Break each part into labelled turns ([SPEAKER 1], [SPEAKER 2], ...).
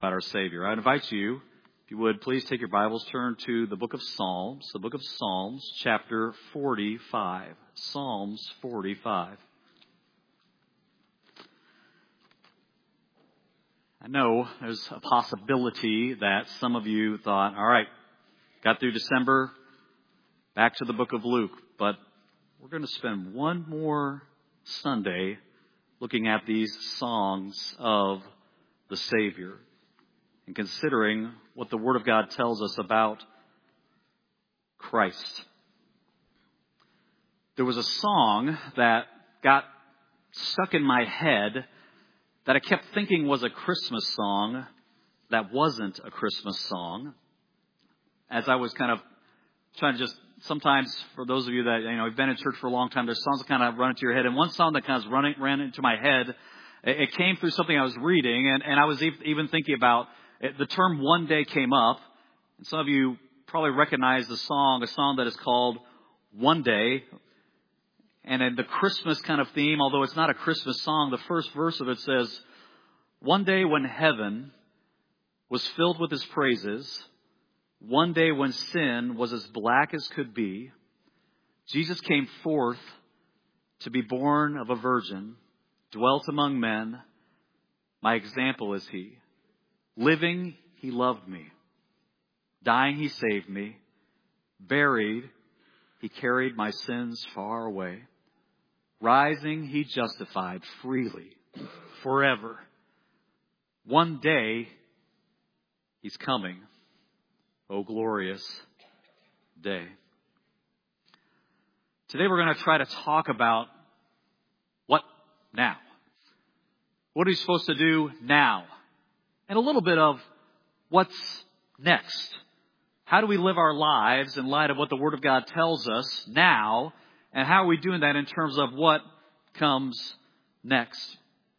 [SPEAKER 1] About our Savior. I invite you, if you would, please take your Bibles, turn to the book of Psalms, chapter 45. Psalms 45. I know there's a possibility that some of you thought, all right, got through December, back to the book of Luke, but we're going to spend one more Sunday looking at these songs of the Savior and considering what the Word of God tells us about Christ. There was a song that got stuck in my head that I kept thinking was a Christmas song that wasn't a Christmas song. As I was kind of trying to just, sometimes for those of you that, have been in church for a long time, there's songs that kind of run into your head. And one song that kind of ran into my head, it came through something I was reading, and I was even thinking about the term "one day" came up. And some of you probably recognize a song that is called "One Day." And in the Christmas kind of theme, although it's not a Christmas song, the first verse of it says, "One day when heaven was filled with His praises, one day when sin was as black as could be, Jesus came forth to be born of a virgin, dwelt among men. My example is He. Living, He loved me. Dying, He saved me. Buried, He carried my sins far away. Rising, He justified freely, forever. One day, He's coming. Oh, glorious day." Today we're going to try to talk about what now? What are we supposed to do now? And a little bit of what's next. How do we live our lives in light of what the Word of God tells us now? And how are we doing that in terms of what comes next?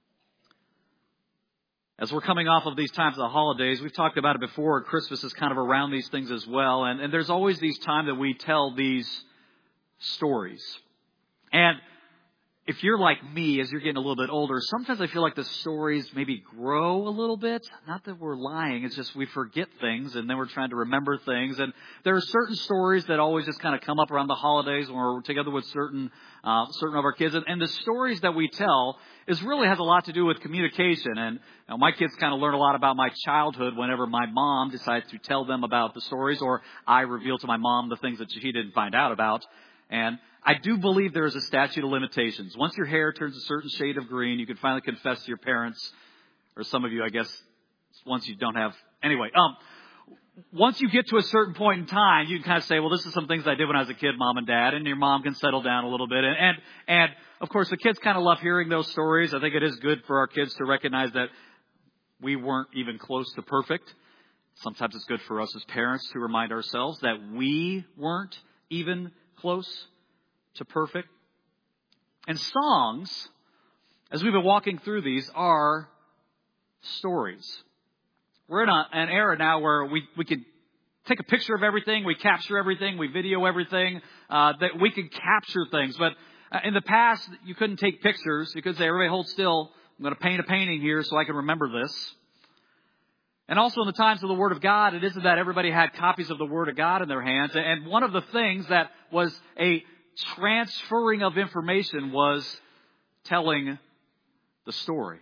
[SPEAKER 1] As we're coming off of these times of the holidays, we've talked about it before. Christmas is kind of around these things as well. And there's always these times that we tell these stories. And if you're like me, as you're getting a little bit older, sometimes I feel like the stories maybe grow a little bit. Not that we're lying. It's just we forget things and then we're trying to remember things. And there are certain stories that always just kind of come up around the holidays when we're together with certain of our kids. And the stories that we tell really has a lot to do with communication. And my kids kind of learn a lot about my childhood whenever my mom decides to tell them about the stories, or I reveal to my mom the things that she didn't find out about. And I do believe there is a statute of limitations. Once your hair turns a certain shade of green, you can finally confess to your parents, or some of you, I guess, once you don't have. Anyway, once you get to a certain point in time, you can kind of say, well, this is some things I did when I was a kid, Mom and Dad, and your mom can settle down a little bit. And of course, the kids kind of love hearing those stories. I think it is good for our kids to recognize that we weren't even close to perfect. Sometimes it's good for us as parents to remind ourselves that we weren't even close to perfect. And songs, as we've been walking through these, are stories. We're in an era now where we can take a picture of everything, we capture everything, we video everything, that we can capture things. But in the past, you couldn't take pictures. You could say, everybody hold still. I'm going to paint a painting here so I can remember this. And also in the times of the Word of God, it isn't that everybody had copies of the Word of God in their hands. And one of the things that was a transferring of information was telling the story.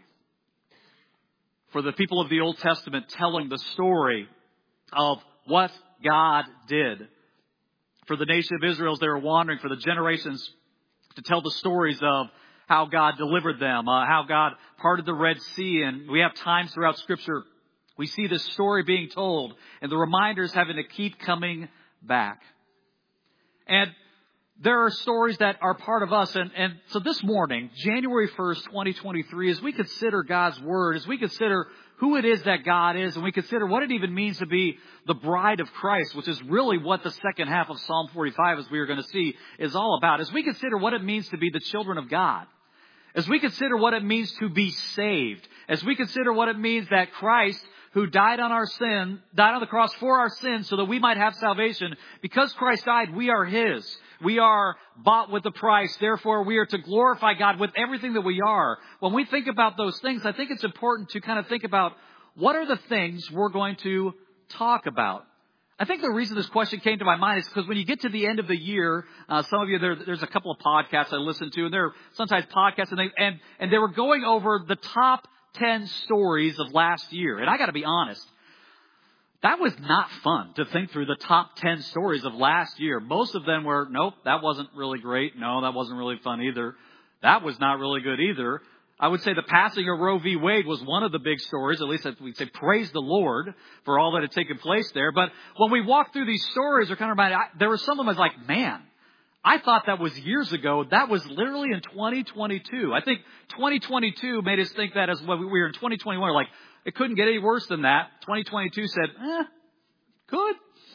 [SPEAKER 1] For the people of the Old Testament, telling the story of what God did. For the nation of Israel as they were wandering, for the generations to tell the stories of how God delivered them, how God parted the Red Sea. And we have times throughout Scripture we see this story being told and the reminders having to keep coming back. And there are stories that are part of us. And so this morning, January 1st, 2023, as we consider God's Word, as we consider who it is that God is, and we consider what it even means to be the bride of Christ, which is really what the second half of Psalm 45, as we are going to see, is all about. As we consider what it means to be the children of God, as we consider what it means to be saved, as we consider what it means that Christ, who died on the cross for our sins so that we might have salvation. Because Christ died, we are His. We are bought with a price. Therefore, we are to glorify God with everything that we are. When we think about those things, I think it's important to kind of think about what are the things we're going to talk about? I think the reason this question came to my mind is because when you get to the end of the year, some of you, there's a couple of podcasts I listen to, and they're sometimes podcasts, and they were going over the top 10 stories of last year. And I got to be honest, that was not fun to think through the top 10 stories of last year. Most of them were, nope, that wasn't really great. No, that wasn't really fun either. That was not really good either. I would say the passing of Roe v. Wade was one of the big stories. At least we'd say praise the Lord for all that had taken place there. But when we walk through these stories, we're kind of reminded, there were some of them I was like, man, I thought that was years ago. That was literally in 2022. I think 2022 made us think that as when we were in 2021, we're like, it couldn't get any worse than that. 2022 said, good.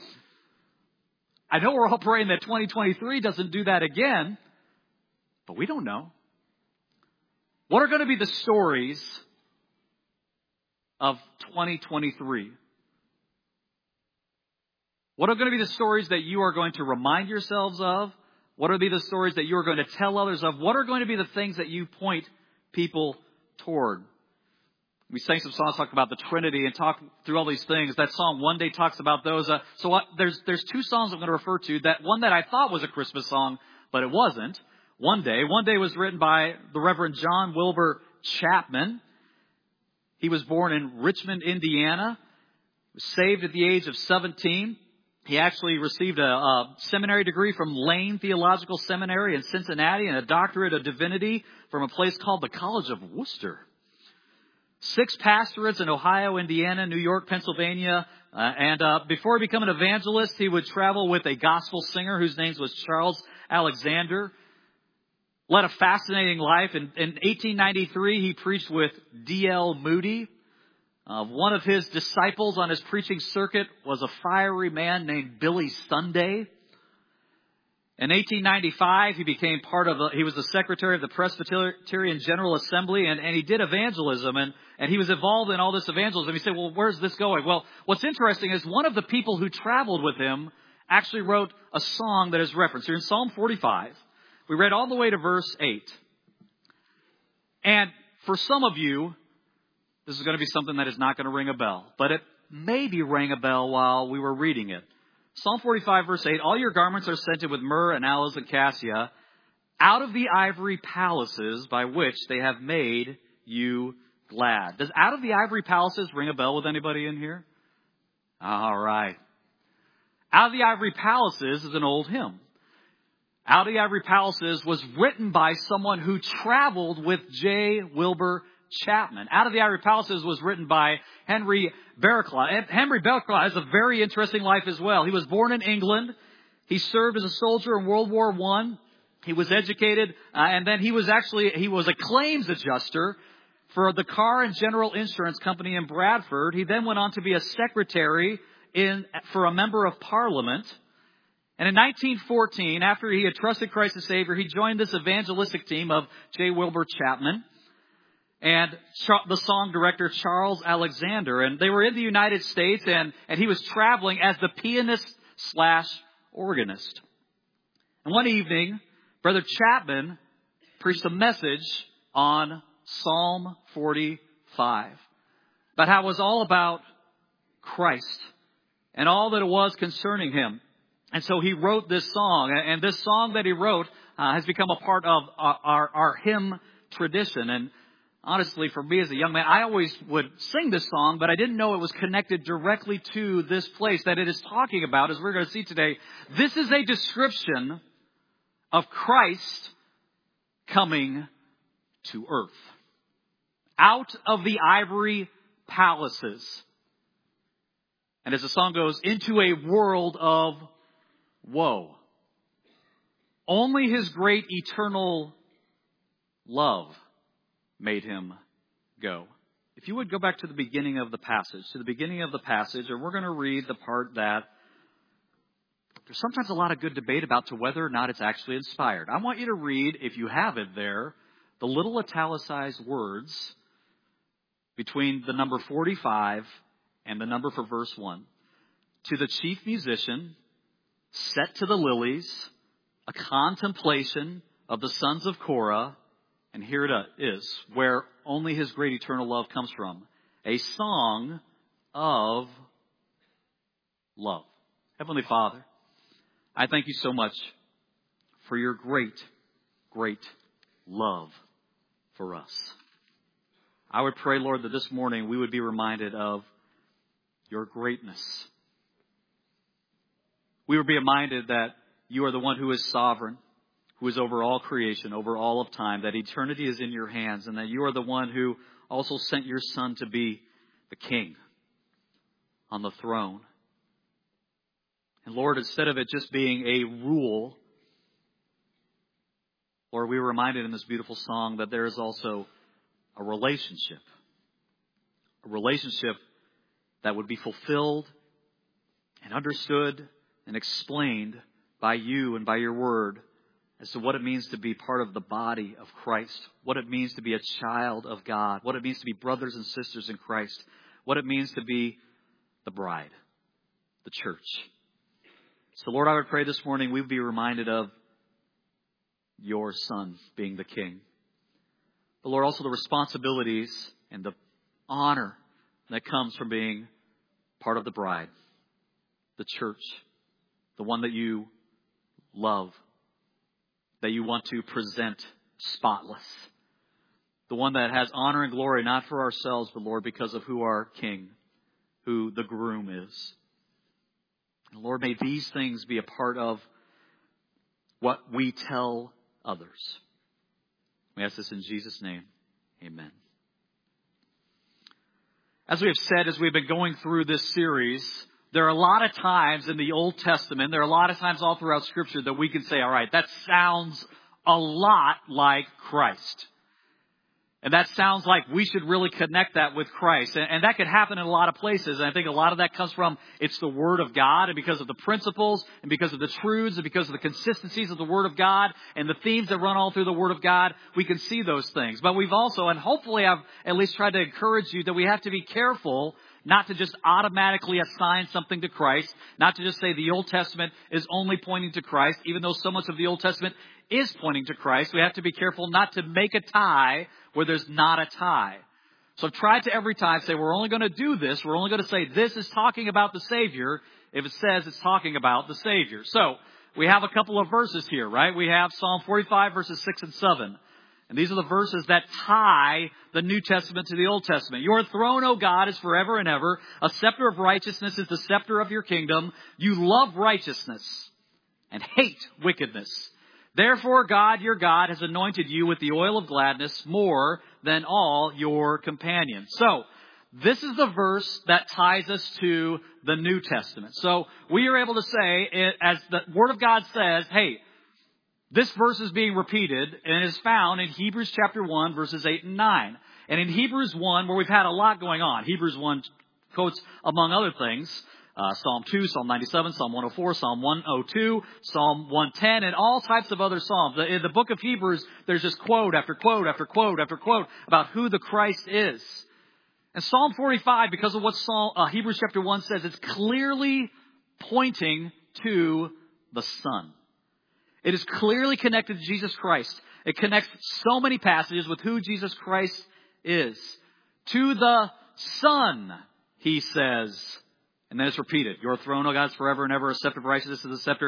[SPEAKER 1] I know we're all praying that 2023 doesn't do that again, but we don't know. What are going to be the stories of 2023? What are going to be the stories that you are going to remind yourselves of? What are going to be the stories that you are going to tell others of? What are going to be the things that you point people toward? We sang some songs talk about the Trinity and talk through all these things. That song One Day talks about those. There's two songs I'm going to refer to. That one that I thought was a Christmas song, but it wasn't. One Day was written by the Reverend John Wilbur Chapman. He was born in Richmond, Indiana. Was saved at the age of 17. He actually received a seminary degree from Lane Theological Seminary in Cincinnati and a doctorate of divinity from a place called the College of Worcester. 6 pastorates in Ohio, Indiana, New York, Pennsylvania. And before he became an evangelist, he would travel with a gospel singer whose name was Charles Alexander. Led a fascinating life. In 1893, he preached with D.L. Moody. One of his disciples on his preaching circuit was a fiery man named Billy Sunday. In 1895, he was the secretary of the Presbyterian General Assembly, and he did evangelism, and he was involved in all this evangelism. You say, well, where's this going? Well, what's interesting is one of the people who traveled with him actually wrote a song that is referenced here in Psalm 45. We read all the way to verse 8. And for some of you, this is going to be something that is not going to ring a bell, but it maybe rang a bell while we were reading it. Psalm 45, verse 8, all your garments are scented with myrrh and aloes and cassia out of the ivory palaces by which they have made you glad. Does out of the ivory palaces ring a bell with anybody in here? All right. Out of the ivory palaces is an old hymn. Out of the Ivory Palaces was written by someone who traveled with J. Wilbur Chapman. Out of the Ivory Palaces was written by Henry Barraclough. Henry Barraclough has a very interesting life as well. He was born in England. He served as a soldier in World War I. He was educated, and then he was a claims adjuster for the Car and General Insurance Company in Bradford. He then went on to be a secretary for a member of Parliament. And in 1914, after he had trusted Christ as Savior, he joined this evangelistic team of J. Wilbur Chapman and the song director Charles Alexander. And they were in the United States, and he was traveling as the pianist/organist. And one evening, Brother Chapman preached a message on Psalm 45 about how it was all about Christ and all that it was concerning him. And so he wrote this song, and this song that he wrote has become a part of our hymn tradition. And honestly, for me as a young man, I always would sing this song, but I didn't know it was connected directly to this place that it is talking about, as we're going to see today. This is a description of Christ coming to earth. Out of the ivory palaces. And as the song goes, into a world of woe. Only his great eternal love made him go. If you would go back to the beginning of the passage, and we're going to read the part that there's sometimes a lot of good debate about to whether or not it's actually inspired. I want you to read, if you have it there, the little italicized words between the number 45 and the number for verse 1. To the chief musician, set to the lilies, a contemplation of the sons of Korah, and here it is, where only his great eternal love comes from. a song of love. Heavenly Father, I thank you so much for your great, great love for us. I would pray, Lord, that this morning we would be reminded of your greatness. We would be reminded that you are the one who is sovereign, who is over all creation, over all of time, that eternity is in your hands, and that you are the one who also sent your Son to be the King on the throne. And Lord, instead of it just being a rule, Lord, we were reminded in this beautiful song that there is also a relationship that would be fulfilled and understood and explained by you and by your word as to what it means to be part of the body of Christ, what it means to be a child of God, what it means to be brothers and sisters in Christ, what it means to be the bride, the church. So Lord, I would pray this morning we would be reminded of your Son being the King. But Lord, also the responsibilities and the honor that comes from being part of the bride, the church, the one that you love, that you want to present spotless, the one that has honor and glory not for ourselves, but Lord, because of who our King, who the groom is. And Lord, may these things be a part of what we tell others. We ask this in Jesus' name. Amen. As we have said, as we've been going through this series, there are a lot of times in the Old Testament, there are a lot of times all throughout Scripture that we can say, all right, that sounds a lot like Christ. And that sounds like we should really connect that with Christ. And that could happen in a lot of places. And I think a lot of that comes from it's the Word of God, and because of the principles and because of the truths and because of the consistencies of the Word of God and the themes that run all through the Word of God, we can see those things. But we've also, and hopefully I've at least tried to encourage you that we have to be careful not to just automatically assign something to Christ, not to just say the Old Testament is only pointing to Christ, even though so much of the Old Testament is pointing to Christ. We have to be careful not to make a tie where there's not a tie. So I've tried to every time say we're only going to do this. We're only going to say this is talking about the Savior if it says it's talking about the Savior. So we have a couple of verses here, right? We have Psalm 45 verses 6 and 7. And these are the verses that tie the New Testament to the Old Testament. Your throne, O God, is forever and ever. A scepter of righteousness is the scepter of your kingdom. You love righteousness and hate wickedness. Therefore, God, your God, has anointed you with the oil of gladness more than all your companions. So, this is the verse that ties us to the New Testament. So, we are able to say, as the Word of God says, hey, this verse is being repeated and is found in Hebrews chapter 1, verses 8 and 9. And in Hebrews 1, where we've had a lot going on, Hebrews 1 quotes, among other things, Psalm 2, Psalm 97, Psalm 104, Psalm 102, Psalm 110, and all types of other psalms. In the book of Hebrews, there's just quote after quote after quote after quote about who the Christ is. And Psalm 45, because of what Hebrews chapter 1 says, it's clearly pointing to the Son. It is clearly connected to Jesus Christ. It connects so many passages with who Jesus Christ is. To the Son, he says, and then it's repeated. Your throne, O God, is forever and ever. A scepter of righteousness is a scepter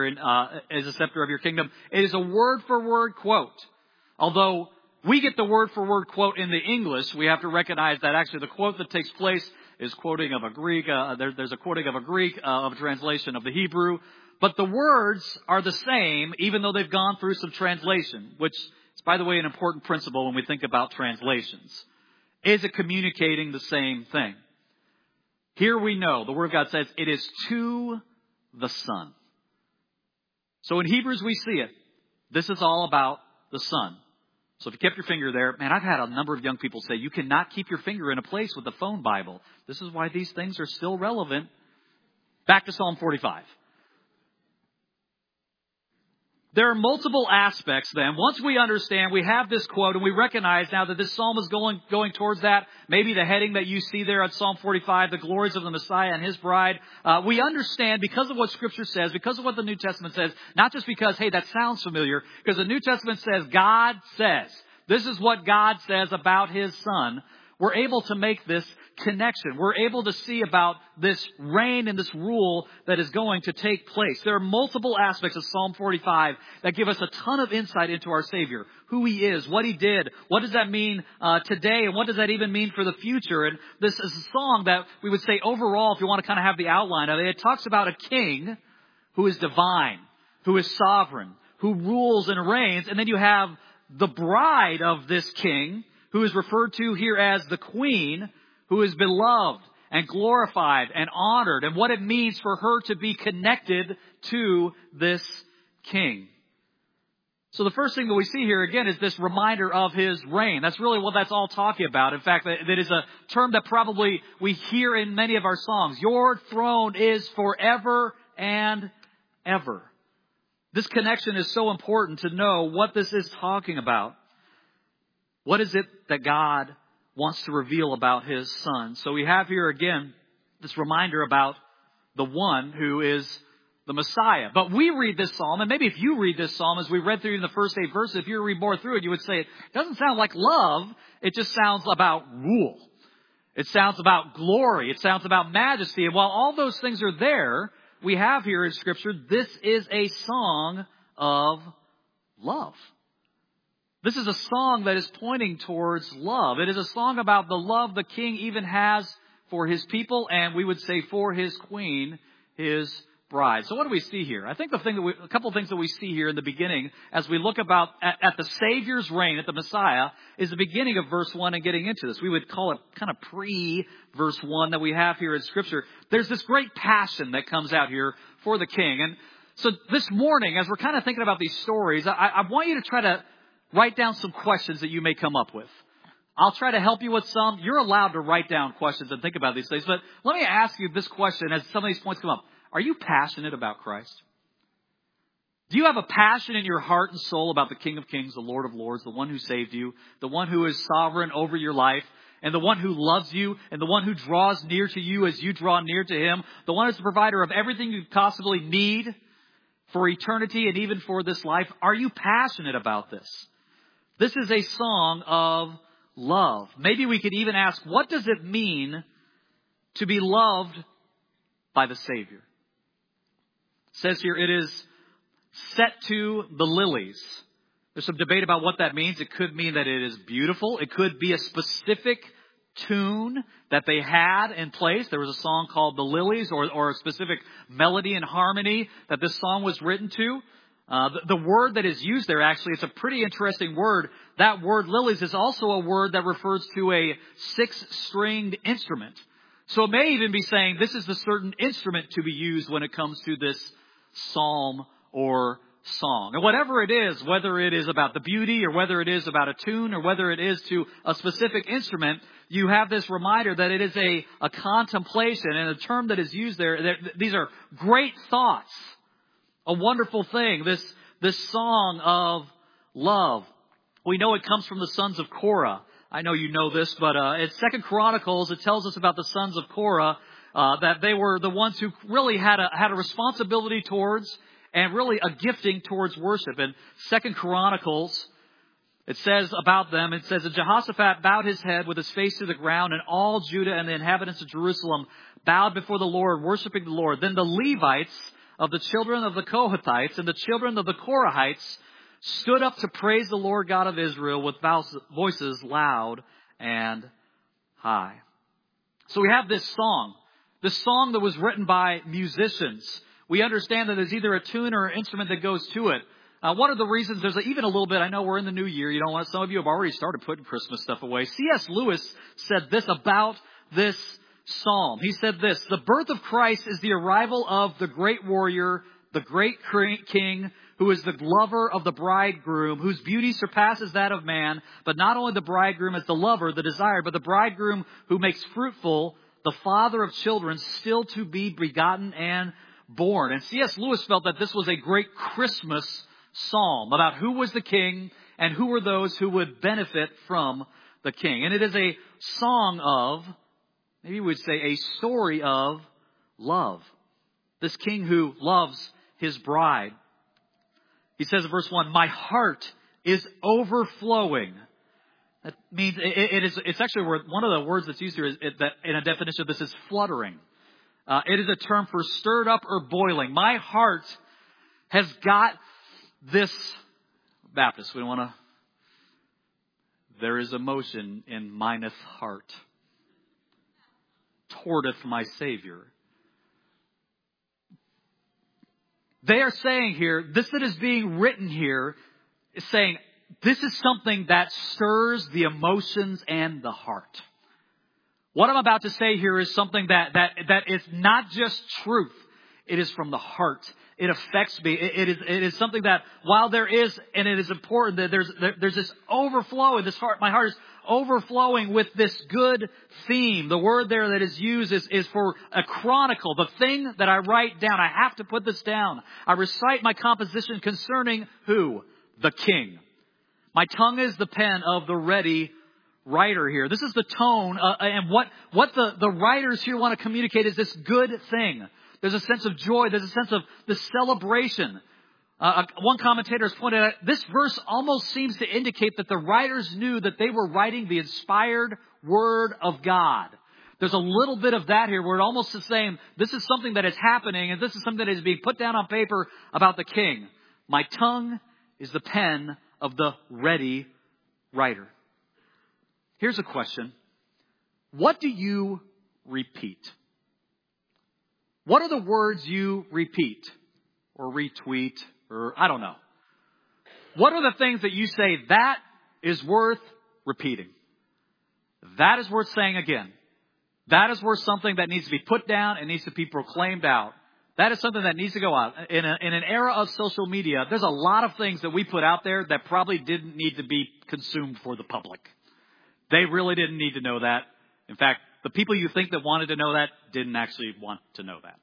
[SPEAKER 1] of your kingdom. It is a word-for-word quote. Although we get the word-for-word quote in the English, we have to recognize that actually the quote that takes place is quoting of a Greek. There's a quoting of a Greek of a translation of the Hebrew. But the words are the same, even though they've gone through some translation, which is, by the way, an important principle when we think about translations. Is it communicating the same thing? Here we know, the Word of God says, it is to the Son. So in Hebrews we see it. This is all about the Son. So if you kept your finger there, man, I've had a number of young people say, you cannot keep your finger in a place with the phone Bible. This is why these things are still relevant. Back to Psalm 45. There are multiple aspects then. Once we understand, we have this quote, and we recognize now that this psalm is going towards that. Maybe the heading that you see there at Psalm 45, the glories of the Messiah and his bride. We understand because of what Scripture says, because of what the New Testament says, not just because, hey, that sounds familiar, because the New Testament says God says. This is what God says about his Son. we're able to make this connection. We're able to see about this reign and this rule that is going to take place. There are multiple aspects of Psalm 45 that give us a ton of insight into our Savior, who He is, what He did, what does that mean today, and what does that even mean for the future. And this is a song that we would say overall, if you want to kind of have the outline of it, it talks about a king who is divine, who is sovereign, who rules and reigns, and then you have the bride of this king, who is referred to here as the queen, who is beloved and glorified and honored, and what it means for her to be connected to this king. So the first thing that we see here, again, is this reminder of His reign. That's really what that's all talking about. In fact, that is a term that probably we hear in many of our songs. Your throne is forever and ever. This connection is so important to know what this is talking about. What is it that God wants to reveal about His Son? So we have here again this reminder about the one who is the Messiah. But we read this psalm, and maybe if you read this psalm as we read through in the first 8 verses, if you read more through it, you would say it doesn't sound like love. It just sounds about rule. It sounds about glory. It sounds about majesty. And while all those things are there, we have here in Scripture, this is a song of love. This is a song that is pointing towards love. It is a song about the love the king even has for his people, and we would say for his queen, his bride. So what do we see here? I think a couple of things that we see here in the beginning as we look about at the Savior's reign, at the Messiah, is the beginning of verse 1 and getting into this. We would call it kind of pre-verse 1 that we have here in Scripture. There's this great passion that comes out here for the king. And so this morning, as we're kind of thinking about these stories, I want you to try to write down some questions that you may come up with. I'll try to help you with some. You're allowed to write down questions and think about these things. But let me ask you this question as some of these points come up. Are you passionate about Christ? Do you have a passion in your heart and soul about the King of Kings, the Lord of Lords, the one who saved you, the one who is sovereign over your life, and the one who loves you, and the one who draws near to you as you draw near to Him, the one who's the provider of everything you possibly need for eternity and even for this life? Are you passionate about this? This is a song of love. Maybe we could even ask, what does it mean to be loved by the Savior? It says here, it is set to the lilies. There's some debate about what that means. It could mean that it is beautiful. It could be a specific tune that they had in place. There was a song called The Lilies, or a specific melody and harmony that this song was written to. The word that is used there, actually, it's a pretty interesting word. That word lilies is also a word that refers to a 6-stringed instrument. So it may even be saying this is the certain instrument to be used when it comes to this psalm or song. And whatever it is, whether it is about the beauty or whether it is about a tune or whether it is to a specific instrument, you have this reminder that it is a contemplation, and a term that is used there. These are great thoughts. A wonderful thing, this song of love. We know it comes from the sons of Korah. I know you know this, but in 2 Chronicles, it tells us about the sons of Korah, that they were the ones who really had a responsibility towards and really a gifting towards worship. In 2 Chronicles, it says about them, it says, "And Jehoshaphat bowed his head with his face to the ground, and all Judah and the inhabitants of Jerusalem bowed before the Lord, worshiping the Lord. Then the Levites of the children of the Kohathites and the children of the Korahites stood up to praise the Lord God of Israel with voices loud and high." So we have this song that was written by musicians. We understand that there's either a tune or an instrument that goes to it. One of the reasons, there's even a little bit, I know we're in the new year, some of you have already started putting Christmas stuff away. C.S. Lewis said this about this psalm. He said this: "The birth of Christ is the arrival of the great warrior, the great king, who is the lover of the bridegroom, whose beauty surpasses that of man. But not only the bridegroom as the lover, the desired, but the bridegroom who makes fruitful, the father of children still to be begotten and born." And C.S. Lewis felt that this was a great Christmas psalm about who was the king and who were those who would benefit from the king. And it is a song of, maybe we would say a story of love. This king who loves his bride. He says in verse 1, "My heart is overflowing." That means it's actually one of the words that's used here is that in a definition of this is fluttering. It is a term for stirred up or boiling. My heart has got this. Baptist, we don't want to. There is emotion in mineth heart towardeth my Savior. They are saying here, this that is being written here is saying, this is something that stirs the emotions and the heart. What I'm about to say here is something that is not just truth. It is from the heart. It affects me. It is something that while there is, and it is important that there's this overflow in this heart. My heart is overflowing with this good theme. The word there that is used is for a chronicle. The thing that I write down. I have to put this down. I recite my composition concerning who? The King. My tongue is the pen of the ready writer here. This is the tone, and what the writers here want to communicate is this good thing. There's a sense of joy. There's a sense of the celebration. One commentator has pointed out, this verse almost seems to indicate that the writers knew that they were writing the inspired Word of God. There's a little bit of that here where it almost is saying, this is something that is happening, and this is something that is being put down on paper about the King. My tongue is the pen of the ready writer. Here's a question. What do you repeat? What are the words you repeat or retweet or I don't know? What are the things that you say that is worth repeating? That is worth saying again. That is worth something that needs to be put down and needs to be proclaimed out. That is something that needs to go out. In an era of social media, there's a lot of things that we put out there that probably didn't need to be consumed for the public. They really didn't need to know that. In fact, the people you think that wanted to know that didn't actually want to know that.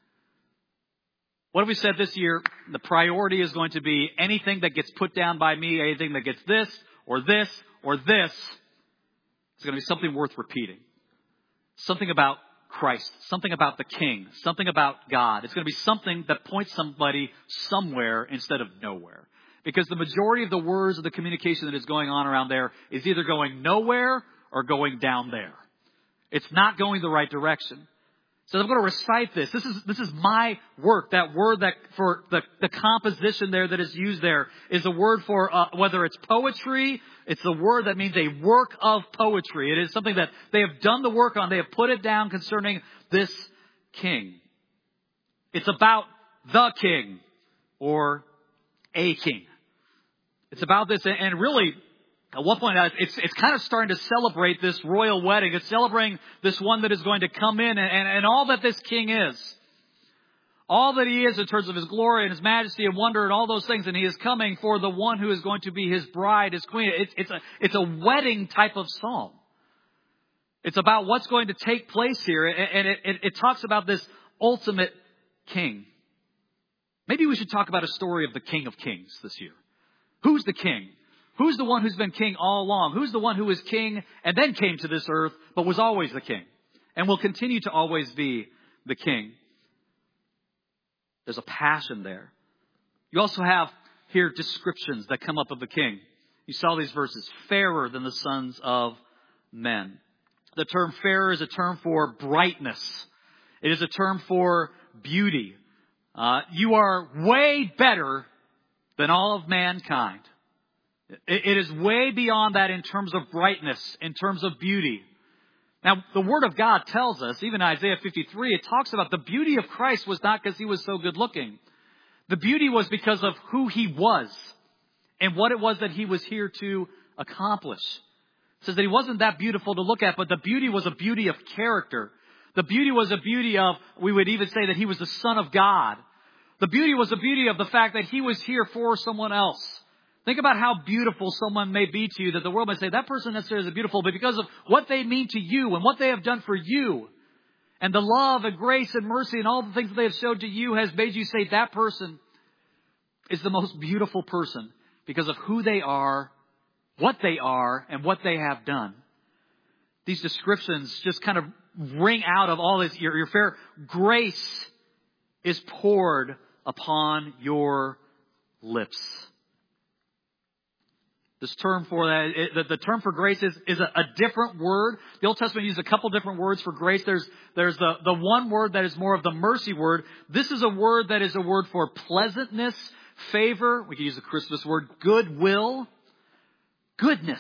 [SPEAKER 1] What have we said this year? The priority is going to be anything that gets put down by me, anything that gets this or this or this. It's going to be something worth repeating. Something about Christ, something about the King, something about God. It's going to be something that points somebody somewhere instead of nowhere. Because the majority of the words of the communication that is going on around there is either going nowhere or going down there. It's not going the right direction. So I'm going to recite this. This is my work. That word that for the composition there that is used there is a word for whether it's poetry. It's the word that means a work of poetry. It is something that they have done the work on. They have put it down concerning this King. It's about the King or a king. It's about this, and really, at one point, it's kind of starting to celebrate this royal wedding. It's celebrating this one that is going to come in and all that this king is. All that he is in terms of his glory and his majesty and wonder and all those things. And he is coming for the one who is going to be his bride, his queen. It's a wedding type of psalm. It's about what's going to take place here. And it talks about this ultimate king. Maybe we should talk about a story of the King of Kings this year. Who's the king? Who's the one who's been king all along? Who's the one who was king and then came to this earth, but was always the king and will continue to always be the king? There's a passion there. You also have here descriptions that come up of the king. You saw these verses. Fairer than the sons of men. The term fairer is a term for brightness. It is a term for beauty. You are way better than all of mankind. It is way beyond that in terms of brightness, in terms of beauty. Now, the Word of God tells us, even in Isaiah 53, it talks about the beauty of Christ was not because he was so good looking. The beauty was because of who he was and what it was that he was here to accomplish. It says that he wasn't that beautiful to look at, but the beauty was a beauty of character. The beauty was a beauty of, we would even say that he was the Son of God. The beauty was the beauty of the fact that he was here for someone else. Think about how beautiful someone may be to you, that the world may say, that person necessarily is beautiful, but because of what they mean to you and what they have done for you, and the love and grace and mercy and all the things that they have showed to you has made you say that person is the most beautiful person because of who they are, and what they have done. These descriptions just kind of ring out of all this. Your fair grace is poured upon your lips. This term for that, the term for grace is a different word. The Old Testament uses a couple different words for grace. There's the one word that is more of the mercy word. This is a word that is a word for pleasantness, favor. We can use the Christmas word, goodwill, goodness.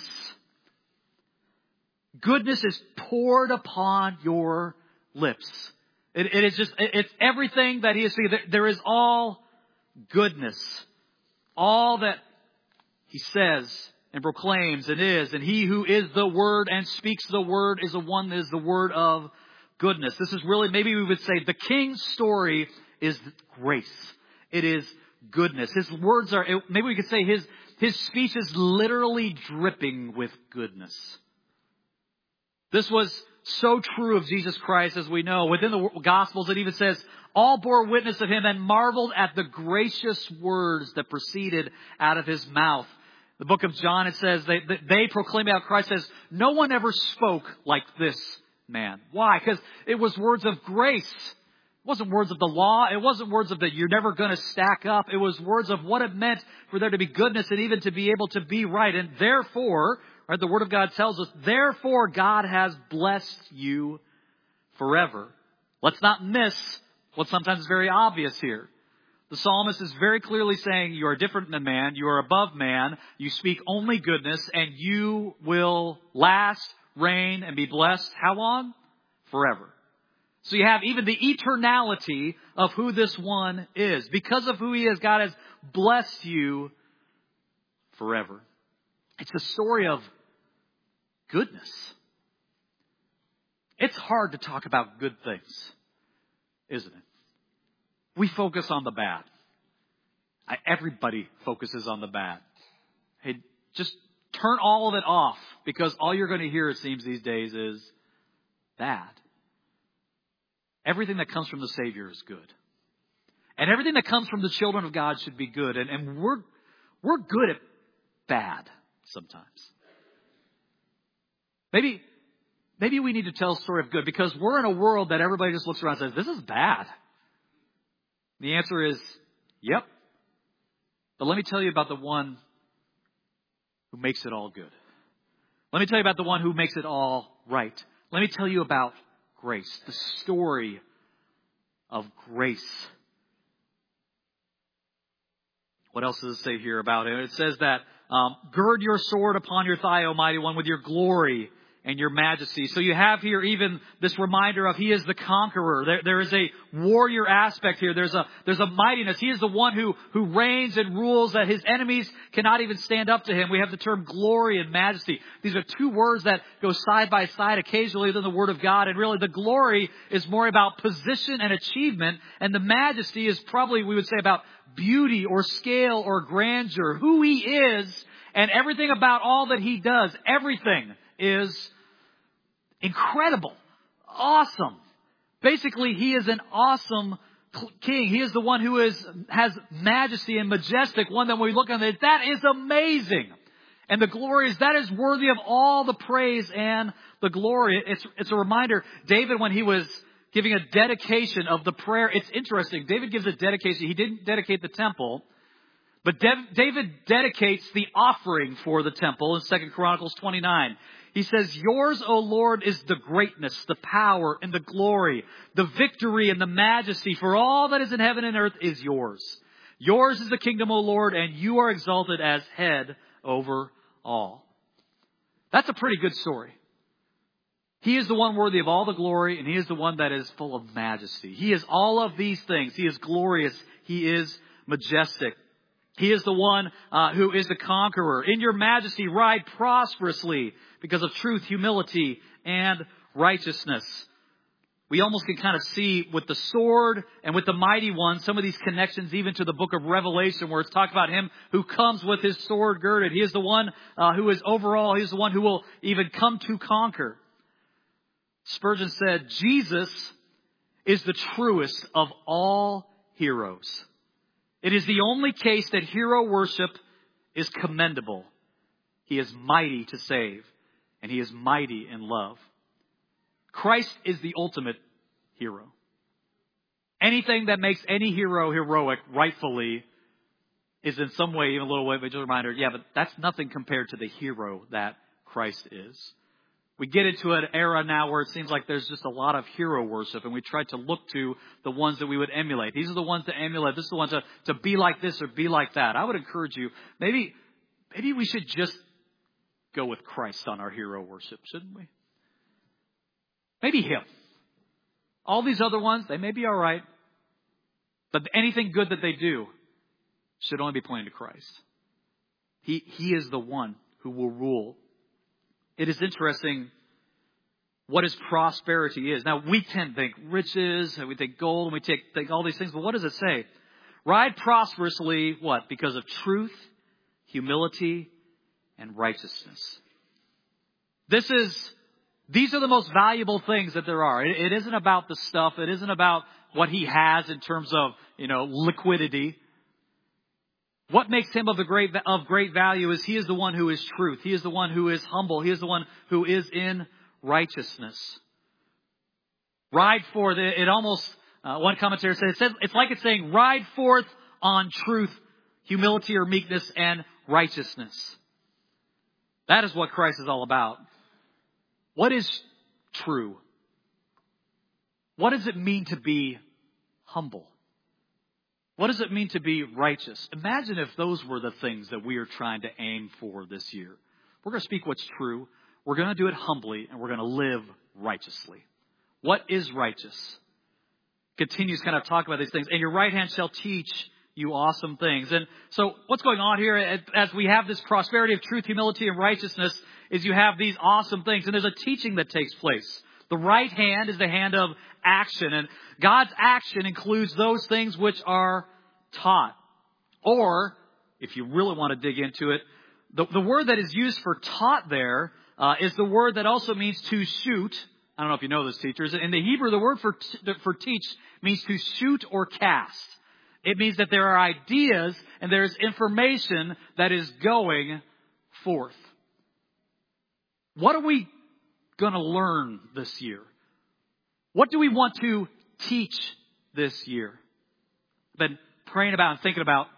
[SPEAKER 1] Goodness is poured upon your lips. It is just, it's everything that He is saying. There is all goodness. All that He says and proclaims and is. And He who is the Word and speaks the Word is the one that is the Word of goodness. This is really, maybe we would say, the King's story is grace. It is goodness. His words are, maybe we could say his speech is literally dripping with goodness. This was so true of Jesus Christ, as we know. Within the Gospels, it even says, all bore witness of Him and marveled at the gracious words that proceeded out of His mouth. The book of John, it says, they proclaim out Christ says, no one ever spoke like this man. Why? Because it was words of grace. It wasn't words of the law. It wasn't words of that you're never going to stack up. It was words of what it meant for there to be goodness and even to be able to be right. And therefore, right, the Word of God tells us, therefore God has blessed you forever. Let's not miss what's sometimes very obvious here. The psalmist is very clearly saying you are different than man, you are above man, you speak only goodness, and you will last, reign, and be blessed. How long? Forever. So you have even the eternality of who this one is. Because of who He is, God has blessed you forever. It's a story of goodness. It's hard to talk about good things, isn't it? We focus on the bad. Everybody focuses on the bad. Hey, just turn all of it off, because all you're going to hear, it seems these days, is bad. Everything that comes from the Savior is good. And everything that comes from the children of God should be good. And we're good at bad sometimes. Maybe we need to tell a story of good, because we're in a world that everybody just looks around and says, this is bad. The answer is, yep. But let me tell you about the one who makes it all good. Let me tell you about the one who makes it all right. Let me tell you about grace, the story of grace. What else does it say here about it? It says that, gird your sword upon your thigh, O mighty one, with your glory and your majesty. So you have here even this reminder of He is the conqueror. There is a warrior aspect here. There's a mightiness. He is the one who reigns and rules, that His enemies cannot even stand up to Him. We have the term glory and majesty. These are two words that go side by side occasionally within the Word of God. And really the glory is more about position and achievement. And the majesty is probably, we would say, about beauty or scale or grandeur. Who He is and everything about all that He does. Everything is incredible. Awesome. Basically, He is an awesome King. He is the one who has majesty and majestic. One that when we look at it, that is amazing. And the glory is, that is worthy of all the praise and the glory. It's a reminder. David, when he was giving a dedication of the prayer, it's interesting. David gives a dedication. He didn't dedicate the temple, but David dedicates the offering for the temple in 2 Chronicles 29. He says, yours, O Lord, is the greatness, the power, and the glory, the victory and the majesty, for all that is in heaven and earth is yours. Yours is the kingdom, O Lord, and you are exalted as head over all. That's a pretty good story. He is the one worthy of all the glory, and He is the one that is full of majesty. He is all of these things. He is glorious. He is majestic. He is the one who is the conqueror. In your majesty, ride prosperously because of truth, humility, and righteousness. We almost can kind of see with the sword and with the mighty one some of these connections even to the book of Revelation, where it's talked about Him who comes with His sword girded. He is the one who is overall. He is the one who will even come to conquer. Spurgeon said, Jesus is the truest of all heroes. It is the only case that hero worship is commendable. He is mighty to save, and He is mighty in love. Christ is the ultimate hero. Anything that makes any hero heroic, rightfully, is in some way, even a little way, but just a reminder, yeah, but that's nothing compared to the hero that Christ is. We get into an era now where it seems like there's just a lot of hero worship, and we try to look to the ones that we would emulate. These are the ones to emulate. This is the ones to be like this or be like that. I would encourage you, maybe we should just go with Christ on our hero worship, shouldn't we? Maybe Him. All these other ones, they may be all right, but anything good that they do should only be pointing to Christ. He is the one who will rule. It is interesting what His prosperity is. Now, we can think riches, and we think gold, and we think all these things, but what does it say? Ride prosperously, what? Because of truth, humility, and righteousness. These are the most valuable things that there are. It isn't about the stuff. It isn't about what He has in terms of, liquidity. What makes Him of great value is He is the one who is truth. He is the one who is humble. He is the one who is in righteousness. Ride forth. It almost, one commentator says, it's like it's saying, ride forth on truth, humility or meekness, and righteousness. That is what Christ is all about. What is true? What does it mean to be humble? What does it mean to be righteous? Imagine if those were the things that we are trying to aim for this year. We're going to speak what's true. We're going to do it humbly, and we're going to live righteously. What is righteous? Continues kind of talk about these things. And your right hand shall teach you awesome things. And so what's going on here as we have this prosperity of truth, humility, and righteousness is you have these awesome things. And there's a teaching that takes place. The right hand is the hand of action. And God's action includes those things which are taught. Or, if you really want to dig into it, the word that is used for taught there is the word that also means to shoot. I don't know if you know this, teachers. In the Hebrew, the word for teach means to shoot or cast. It means that there are ideas and there's information that is going forth. What are we going to learn this year? What do we want to teach this year? I've been praying about and thinking about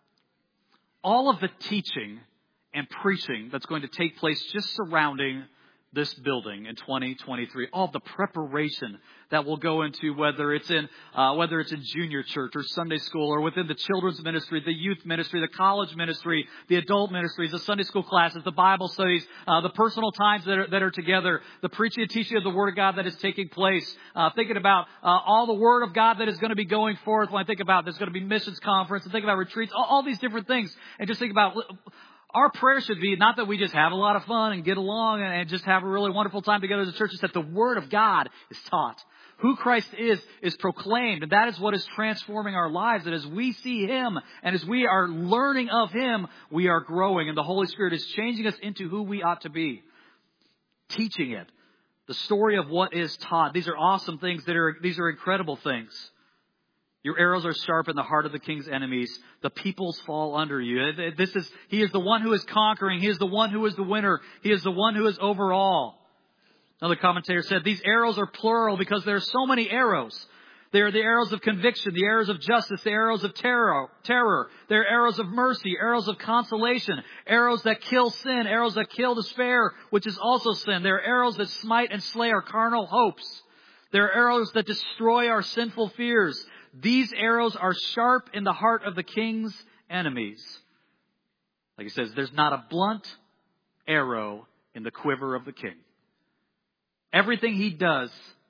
[SPEAKER 1] all of the teaching and preaching that's going to take place just surrounding this building in 2023. All the preparation that will go into whether it's in junior church or Sunday school or within the children's ministry, the youth ministry, the college ministry, the adult ministries, the Sunday school classes, the Bible studies, the personal times that are together, the preaching and teaching of the Word of God that is taking place. Thinking about all the Word of God that is going to be going forth. When I think about there's going to be missions conference and think about retreats, all these different things, and just think about. Our prayer should be not that we just have a lot of fun and get along and just have a really wonderful time together as a church. It's that the Word of God is taught. Who Christ is proclaimed. And that is what is transforming our lives. That as we see Him and as we are learning of Him, we are growing. And the Holy Spirit is changing us into who we ought to be. Teaching it. The story of what is taught. These are awesome things. These are incredible things. Your arrows are sharp in the heart of the king's enemies. The peoples fall under you. He is the one who is conquering. He is the one who is the winner. He is the one who is over all. Another commentator said, these arrows are plural because there are so many arrows. They are the arrows of conviction, the arrows of justice, the arrows of terror. They are arrows of mercy, arrows of consolation, arrows that kill sin, arrows that kill despair, which is also sin. They are arrows that smite and slay our carnal hopes. They are arrows that destroy our sinful fears. These arrows are sharp in the heart of the king's enemies. Like he says, there's not a blunt arrow in the quiver of the king. Everything he does,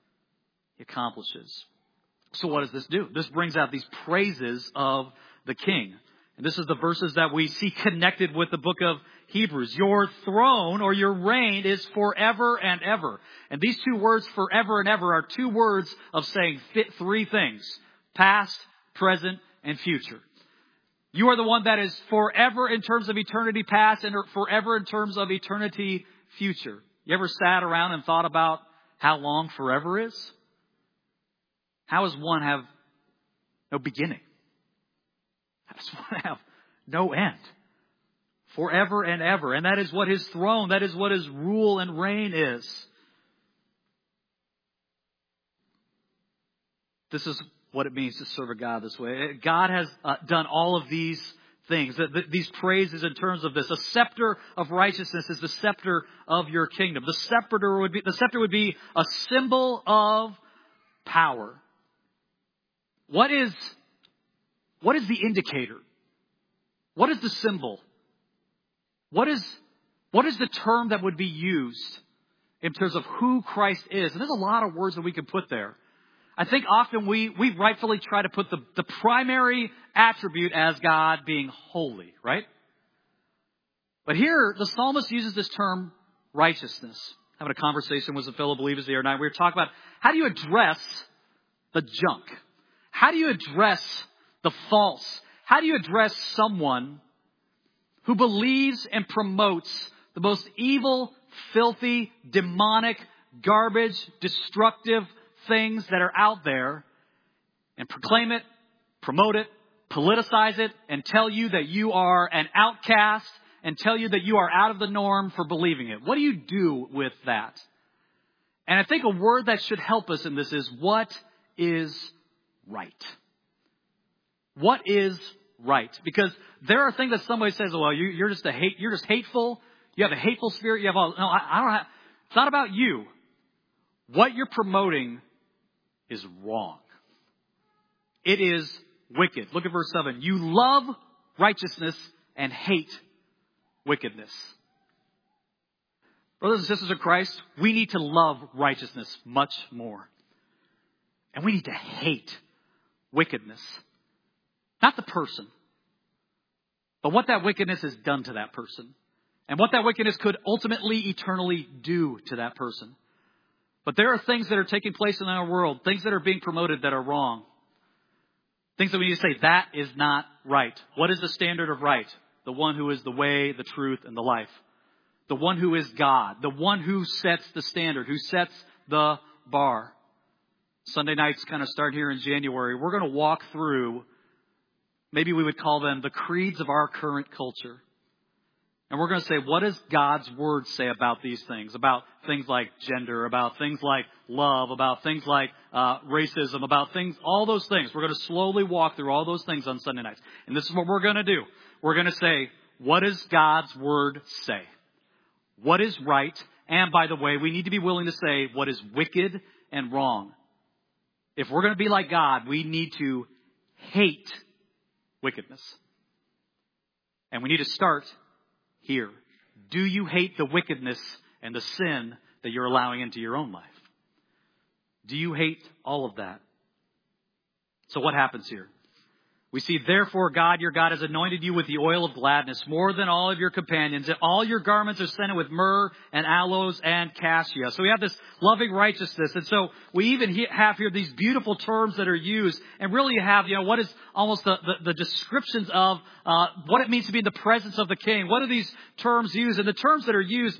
[SPEAKER 1] he accomplishes. So what does this do? This brings out these praises of the king. And this is the verses that we see connected with the book of Hebrews. Your throne or your reign is forever and ever. And these two words, forever and ever, are two words of saying three things. Past, present, and future. You are the one that is forever in terms of eternity past and forever in terms of eternity future. You ever sat around and thought about how long forever is? How does one have no beginning? How does one have no end? Forever and ever. And that is what His throne, that is what His rule and reign is. This is what it means to serve a God this way. God has done all of these things, these praises in terms of this. A scepter of righteousness is the scepter of your kingdom. The scepter would be a symbol of power. What is the indicator? What is the symbol? What is the term that would be used in terms of who Christ is? And there's a lot of words that we can put there. I think often we rightfully try to put the primary attribute as God being holy, right? But here, the psalmist uses this term righteousness. Having a conversation with a fellow believers the other night, we were talking about how do you address the junk? How do you address the false? How do you address someone who believes and promotes the most evil, filthy, demonic, garbage, destructive things that are out there, and proclaim it, promote it, politicize it, and tell you that you are an outcast, and tell you that you are out of the norm for believing it? What do you do with that? And I think a word that should help us in this is, what is right? What is right? Because there are things that somebody says, well, you're just hateful. You have a hateful spirit. You have all. No, I don't have. It's not about you. What you're promoting is wrong. It is wicked. Look at verse 7. You love righteousness and hate wickedness. Brothers and sisters of Christ, we need to love righteousness much more. And we need to hate wickedness. Not the person, but what that wickedness has done to that person. And what that wickedness could ultimately, eternally do to that person. But there are things that are taking place in our world, things that are being promoted that are wrong. Things that we need to say, that is not right. What is the standard of right? The one who is the way, the truth, and the life. The one who is God. The one who sets the standard, who sets the bar. Sunday nights kind of start here in January. We're going to walk through, maybe we would call them the creeds of our current culture. And we're going to say, what does God's Word say about these things? About things like gender, about things like love, about things like racism, about things, all those things. We're going to slowly walk through all those things on Sunday nights. And this is what we're going to do. We're going to say, what does God's Word say? What is right? And by the way, we need to be willing to say what is wicked and wrong. If we're going to be like God, we need to hate wickedness. And we need to start here. Do you hate the wickedness and the sin that you're allowing into your own life? Do you hate all of that? So what happens here? We see, therefore, God, your God, has anointed you with the oil of gladness more than all of your companions. And all your garments are scented with myrrh and aloes and cassia. So we have this loving righteousness. And so we even have here these beautiful terms that are used. And really you have, what is almost the descriptions of what it means to be in the presence of the King. What are these terms used? And the terms that are used,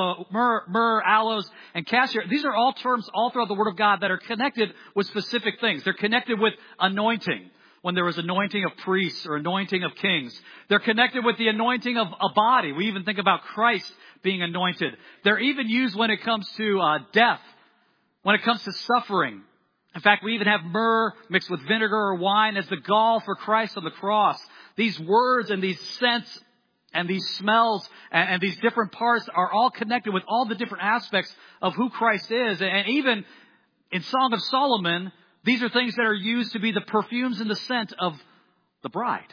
[SPEAKER 1] myrrh, aloes, and cassia, these are all terms all throughout the Word of God that are connected with specific things. They're connected with anointing. When there was anointing of priests or anointing of kings. They're connected with the anointing of a body. We even think about Christ being anointed. They're even used when it comes to death, when it comes to suffering. In fact, we even have myrrh mixed with vinegar or wine as the gall for Christ on the cross. These words and these scents and these smells and these different parts are all connected with all the different aspects of who Christ is. And even in Song of Solomon, these are things that are used to be the perfumes and the scent of the bride.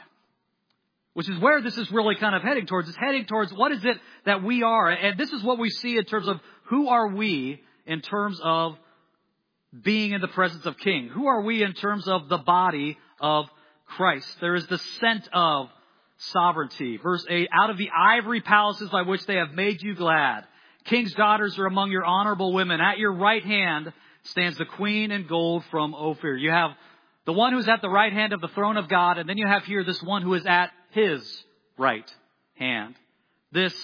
[SPEAKER 1] Which is where this is really kind of heading towards. It's heading towards what is it that we are. And this is what we see in terms of who are we in terms of being in the presence of King. Who are we in terms of the body of Christ? There is the scent of sovereignty. Verse 8, out of the ivory palaces by which they have made you glad. King's daughters are among your honorable women. At your right hand stands the queen in gold from Ophir. You have the one who's at the right hand of the throne of God, and then you have here this one who is at his right hand. This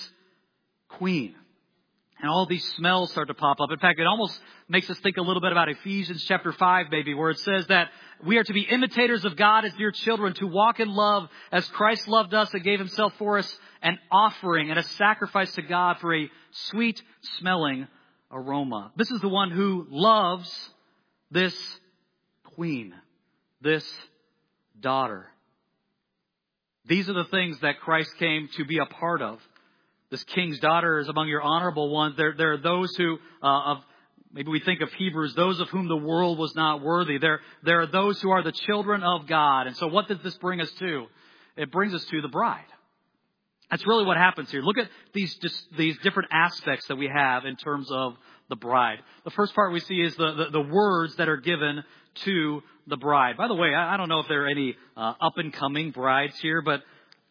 [SPEAKER 1] queen. And all these smells start to pop up. In fact, it almost makes us think a little bit about Ephesians chapter 5, maybe, where it says that we are to be imitators of God as dear children, to walk in love as Christ loved us and gave himself for us, an offering and a sacrifice to God for a sweet smelling aroma. This is the one who loves this queen, this daughter. These are the things that Christ came to be a part of. This king's daughter is among your honorable ones. There are those who, maybe we think of Hebrews, those of whom the world was not worthy. There are those who are the children of God. And so what does this bring us to? It brings us to the bride. That's really what happens here. Look at these different aspects that we have in terms of the bride. The first part we see is the words that are given to the bride. By the way, I don't know if there are any up-and-coming brides here, but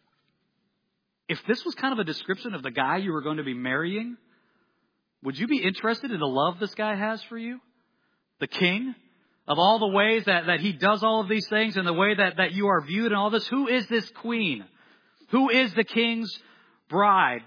[SPEAKER 1] if this was kind of a description of the guy you were going to be marrying, would you be interested in the love this guy has for you? The king? Of all the ways that he does all of these things and the way that you are viewed and all this, who is this queen? Who is the king's bride?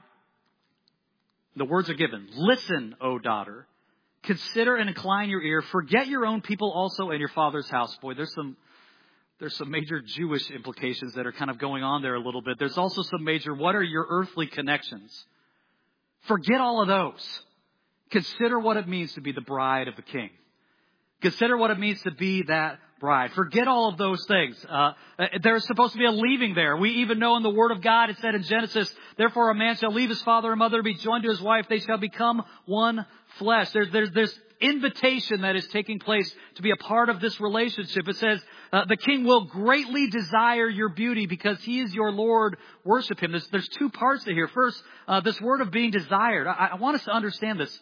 [SPEAKER 1] The words are given. Listen, O daughter. Consider and incline your ear. Forget your own people also and your father's house. Boy, there's some major Jewish implications that are kind of going on there a little bit. There's also some major, what are your earthly connections? Forget all of those. Consider what it means to be the bride of the king. Consider what it means to be that bride. Forget all of those things. There's supposed to be a leaving there. We even know in the Word of God, it said in Genesis, therefore a man shall leave his father and mother, be joined to his wife. They shall become one flesh. There's invitation that is taking place to be a part of this relationship. It says, the king will greatly desire your beauty because he is your Lord. Worship him. There's two parts to here. First, this word of being desired. I want us to understand this.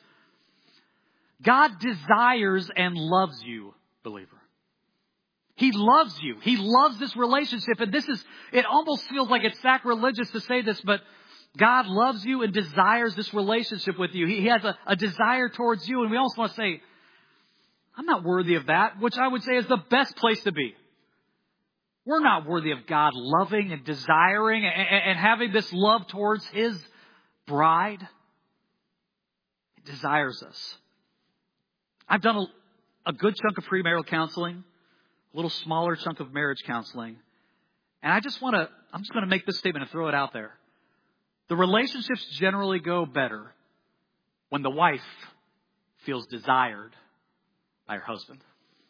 [SPEAKER 1] God desires and loves you, believer. He loves you. He loves this relationship. And it almost feels like it's sacrilegious to say this, but God loves you and desires this relationship with you. He has a desire towards you. And we also want to say, I'm not worthy of that, which I would say is the best place to be. We're not worthy of God loving and desiring and having this love towards His bride. He desires us. I've done a good chunk of premarital counseling, a little smaller chunk of marriage counseling. And I'm just going to make this statement and throw it out there. The relationships generally go better when the wife feels desired by her husband.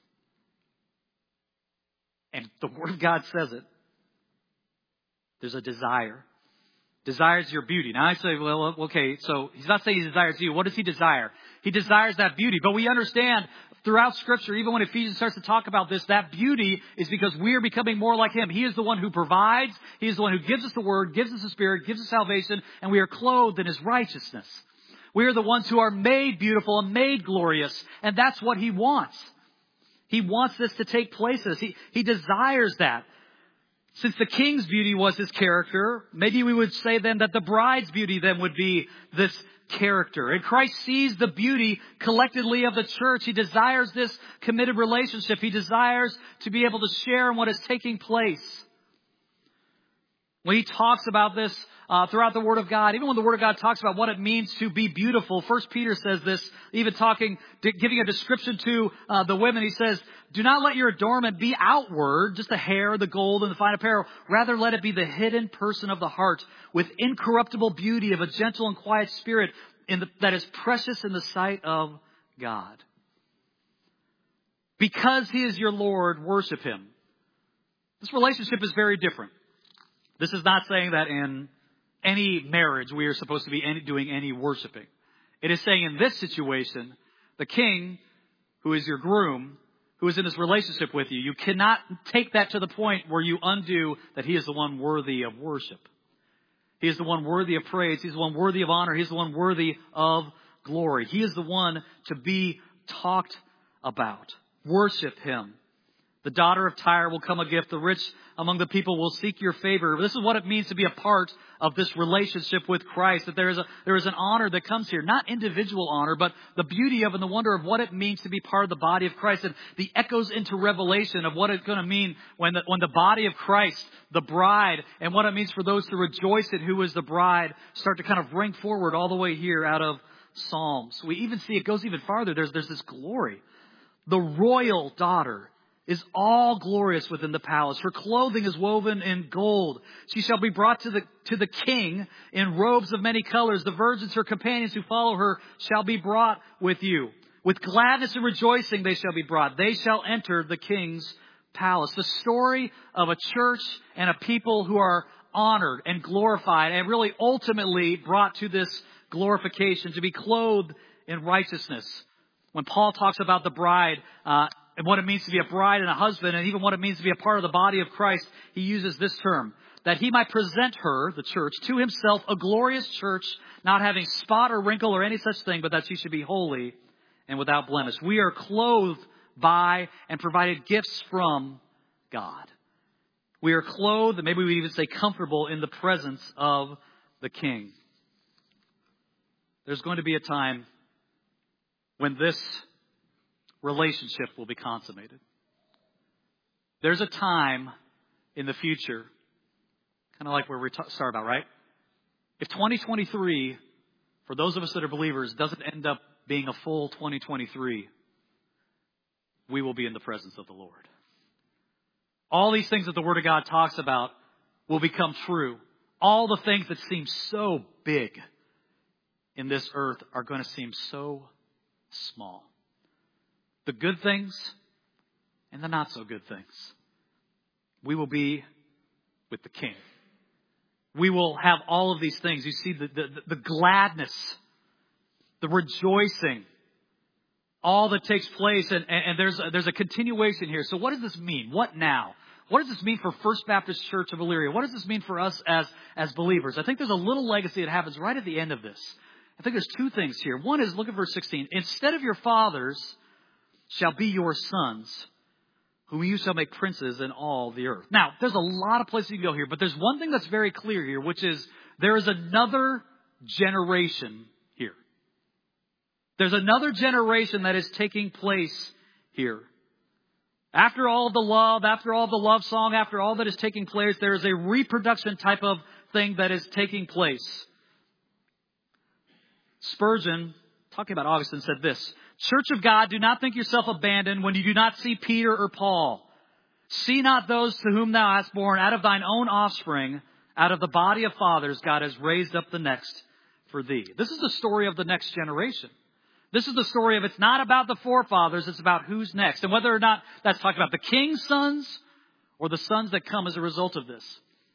[SPEAKER 1] And the Word of God says it. There's a desire. Desires your beauty. Now I say, well, okay, so he's not saying he desires you. What does he desire? He desires that beauty. But we understand throughout Scripture, even when Ephesians starts to talk about this, that beauty is because we are becoming more like Him. He is the one who provides. He is the one who gives us the Word, gives us the Spirit, gives us salvation, and we are clothed in His righteousness. We are the ones who are made beautiful and made glorious, and that's what He wants. He wants this to take place. He desires that. Since the king's beauty was his character, maybe we would say then that the bride's beauty then would be this character. And Christ sees the beauty collectively of the church. He desires this committed relationship. He desires to be able to share in what is taking place. When he talks about this throughout the Word of God, even when the Word of God talks about what it means to be beautiful, 1 Peter says this, even giving a description to the women, he says, do not let your adornment be outward, just the hair, the gold, and the fine apparel. Rather, let it be the hidden person of the heart with incorruptible beauty of a gentle and quiet spirit that is precious in the sight of God. Because He is your Lord, worship Him. This relationship is very different. This is not saying that in any marriage we are supposed to be doing any worshiping. It is saying in this situation, the king, who is your groom, who is in this relationship with you, you cannot take that to the point where you undo that he is the one worthy of worship. He is the one worthy of praise. He's the one worthy of honor. He's the one worthy of glory. He is the one to be talked about. Worship Him. The daughter of Tyre will come a gift. The rich among the people will seek your favor. This is what it means to be a part of this relationship with Christ. That there is an honor that comes here. Not individual honor, but the beauty of and the wonder of what it means to be part of the body of Christ. And the echoes into Revelation of what it's going to mean when the body of Christ, the bride, and what it means for those to rejoice in who is the bride, start to kind of ring forward all the way here out of Psalms. We even see it goes even farther. There's this glory. The royal daughter is all glorious within the palace. Her clothing is woven in gold. She shall be brought to the king in robes of many colors. The virgins, her companions who follow her, shall be brought with you. With gladness and rejoicing they shall be brought. They shall enter the king's palace. The story of a church and a people who are honored and glorified and really ultimately brought to this glorification, to be clothed in righteousness. When Paul talks about the bride and what it means to be a bride and a husband, and even what it means to be a part of the body of Christ, he uses this term, that he might present her, the church, to himself, a glorious church, not having spot or wrinkle or any such thing, but that she should be holy and without blemish. We are clothed by and provided gifts from God. We are clothed, and maybe we even say comfortable, in the presence of the King. There's going to be a time when this relationship will be consummated. There's a time in the future, kind of like where we start about, right? If 2023, for those of us that are believers, doesn't end up being a full 2023, we will be in the presence of the Lord. All these things that the Word of God talks about will become true. All the things that seem so big in this earth are going to seem so small. The good things and the not so good things. We will be with the King. We will have all of these things. You see the gladness, the rejoicing, all that takes place. And there's a continuation here. So what does this mean? What now? What does this mean for First Baptist Church of Elyria? What does this mean for us as believers? I think there's a little legacy that happens right at the end of this. I think there's two things here. One is, look at verse 16. Instead of your fathers shall be your sons, whom you shall make princes in all the earth. Now, there's a lot of places you can go here, but there's one thing that's very clear here, which is there is another generation here. There's another generation that is taking place here. After all the love, after all the love song, after all that is taking place, there is a reproduction type of thing that is taking place. Spurgeon, talking about Augustine, said this: Church of God, do not think yourself abandoned when you do not see Peter or Paul. See not those to whom thou hast born. Out of thine own offspring, out of the body of fathers, God has raised up the next for thee. This is the story of the next generation. This is the story of, it's not about the forefathers, it's about who's next. And whether or not that's talking about the king's sons or the sons that come as a result of this.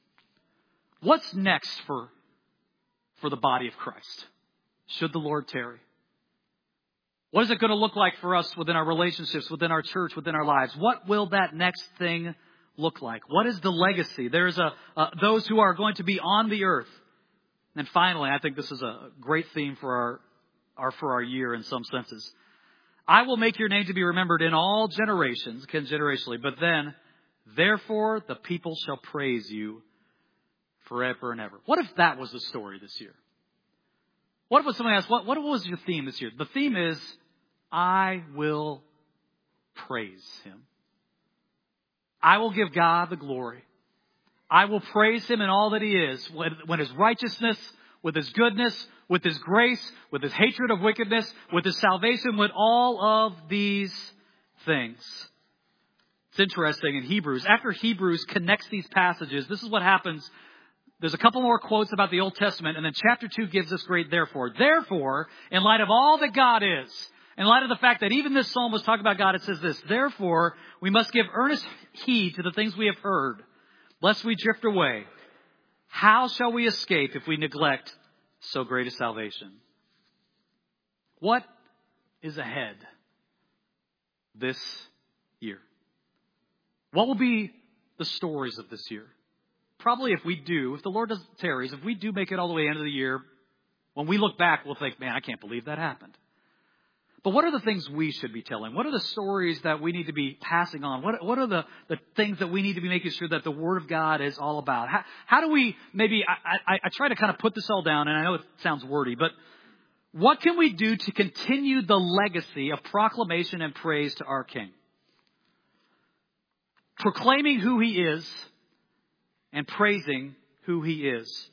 [SPEAKER 1] What's next for the body of Christ? Should the Lord tarry? What is it going to look like for us within our relationships, within our church, within our lives? What will that next thing look like? What is the legacy? There's those who are going to be on the earth. And finally, I think this is a great theme for our year in some senses. I will make your name to be remembered in all generations, generationally, but then, therefore, the people shall praise you forever and ever. What if that was the story this year? What if somebody asked, what was your theme this year? The theme is, I will praise Him. I will give God the glory. I will praise Him in all that He is, when His righteousness, with His goodness, with His grace, with His hatred of wickedness, with His salvation, with all of these things. It's interesting in Hebrews. After Hebrews connects these passages, this is what happens. There's a couple more quotes about the Old Testament, and then chapter 2 gives us great therefore. Therefore, in light of all that God is, in light of the fact that even this psalm was talking about God, it says this: therefore, we must give earnest heed to the things we have heard, lest we drift away. How shall we escape if we neglect so great a salvation? What is ahead this year? What will be the stories of this year? Probably if the Lord doesn't tarry, if we do make it all the way into the year, when we look back, we'll think, man, I can't believe that happened. But what are the things we should be telling? What are the stories that we need to be passing on? What are the things that we need to be making sure that the Word of God is all about? How do we I try to kind of put this all down, and I know it sounds wordy, but what can we do to continue the legacy of proclamation and praise to our King? Proclaiming who He is and praising who He is.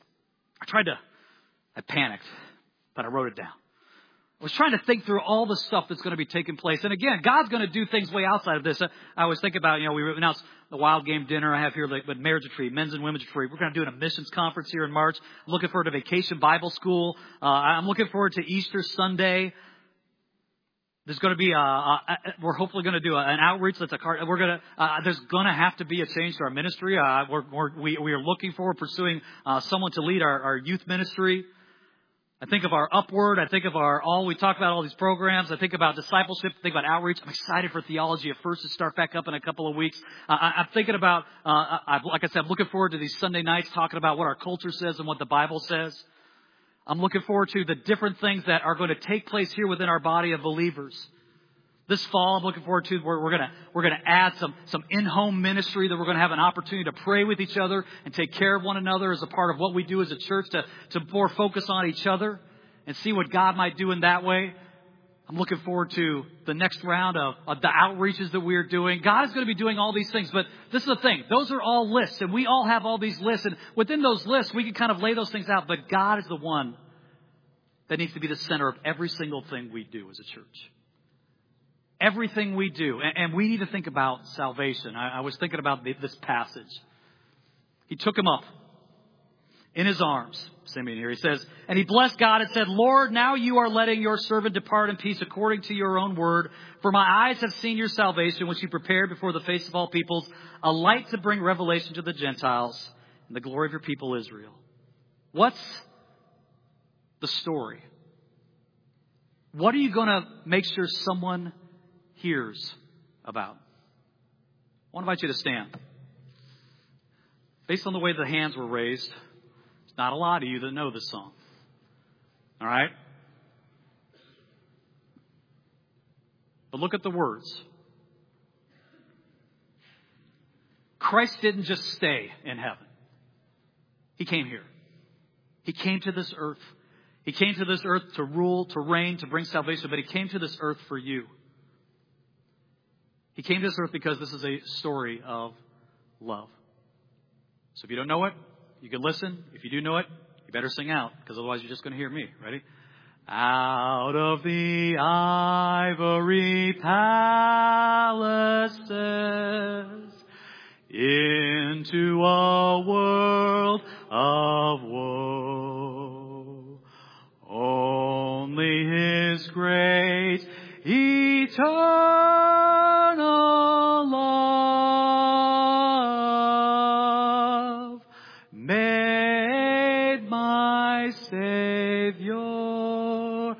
[SPEAKER 1] I panicked, but I wrote it down. I was trying to think through all the stuff that's going to be taking place. And again, God's going to do things way outside of this. I was thinking about, we announced the Wild Game Dinner I have here, with Marriage Retreat, Men's and Women's Retreat. We're going to do a missions conference here in March. I'm looking forward to Vacation Bible School. I'm looking forward to Easter Sunday. There's going to be we're hopefully going to do an outreach that's a card. There's going to have to be a change to our ministry. We are looking forward pursuing someone to lead our youth ministry. I think of our Upward. I think of we talk about all these programs. I think about discipleship. I think about outreach. I'm excited for Theology at First to start back up in a couple of weeks. I'm thinking about, like I said, I'm looking forward to these Sunday nights talking about what our culture says and what the Bible says. I'm looking forward to the different things that are going to take place here within our body of believers. This fall, I'm looking forward to where we're going to add some in-home ministry, that we're going to have an opportunity to pray with each other and take care of one another as a part of what we do as a church, to more focus on each other and see what God might do in that way. I'm looking forward to the next round of the outreaches that we're doing. God is going to be doing all these things, but this is the thing. Those are all lists, and we all have all these lists. And within those lists, we can kind of lay those things out, but God is the one that needs to be the center of every single thing we do as a church. Everything we do. And we need to think about salvation. I was thinking about this passage. He took him up in his arms, Simeon here. He says, and he blessed God and said, Lord, now you are letting your servant depart in peace according to your own word. For my eyes have seen your salvation, which you prepared before the face of all peoples, a light to bring revelation to the Gentiles and the glory of your people Israel. What's the story? What are you going to make sure someone hears about? I want to invite you to stand. Based on the way the hands were raised, there's not a lot of you that know this song. All right? But look at the words. Christ didn't just stay in heaven. He came here. He came to this earth. He came to this earth to rule, to reign, to bring salvation, but he came to this earth for you. He came to this earth because this is a story of love. So if you don't know it, you can listen. If you do know it, you better sing out, because otherwise you're just going to hear me. Ready? Out of the ivory palaces, into a world of woe, only his great eternal love made my Savior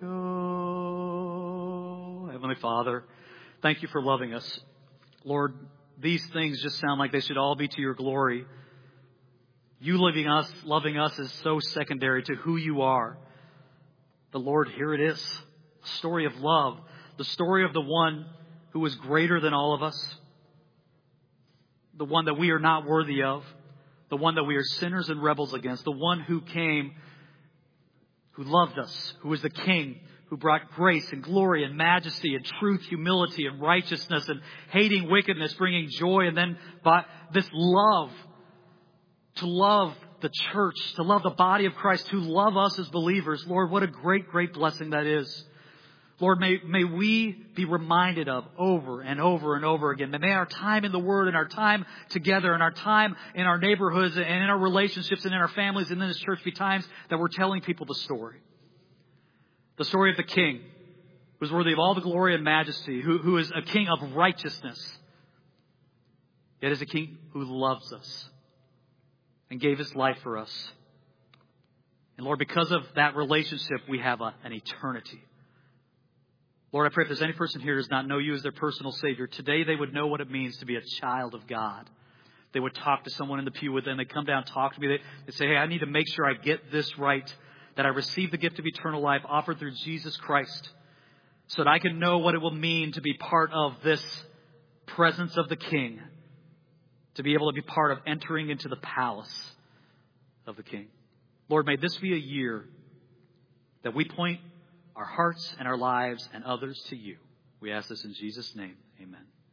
[SPEAKER 1] go. Heavenly Father, thank you for loving us. Lord, these things just sound like they should all be to your glory. You loving us is so secondary to who you are. But Lord, here it is. A story of love. The story of the one who is greater than all of us. The one that we are not worthy of. The one that we are sinners and rebels against. The one who came, who loved us, who is the King, who brought grace and glory and majesty and truth, humility and righteousness and hating wickedness, bringing joy. And then by this love, to love the church, to love the body of Christ, to love us as believers. Lord, what a great, great blessing that is. Lord, may we be reminded of over and over and over again. May our time in the Word and our time together and our time in our neighborhoods and in our relationships and in our families and in this church be times that we're telling people the story. The story of the King who is worthy of all the glory and majesty, who is a King of righteousness, yet is a King who loves us and gave his life for us. And Lord, because of that relationship, we have an eternity. Lord, I pray if there's any person here who does not know you as their personal Savior, today they would know what it means to be a child of God. They would talk to someone in the pew with them. They come down, talk to me. They say, hey, I need to make sure I get this right, that I receive the gift of eternal life offered through Jesus Christ, so that I can know what it will mean to be part of this presence of the King, to be able to be part of entering into the palace of the King. Lord, may this be a year that we point our hearts and our lives and others to you. We ask this in Jesus' name. Amen.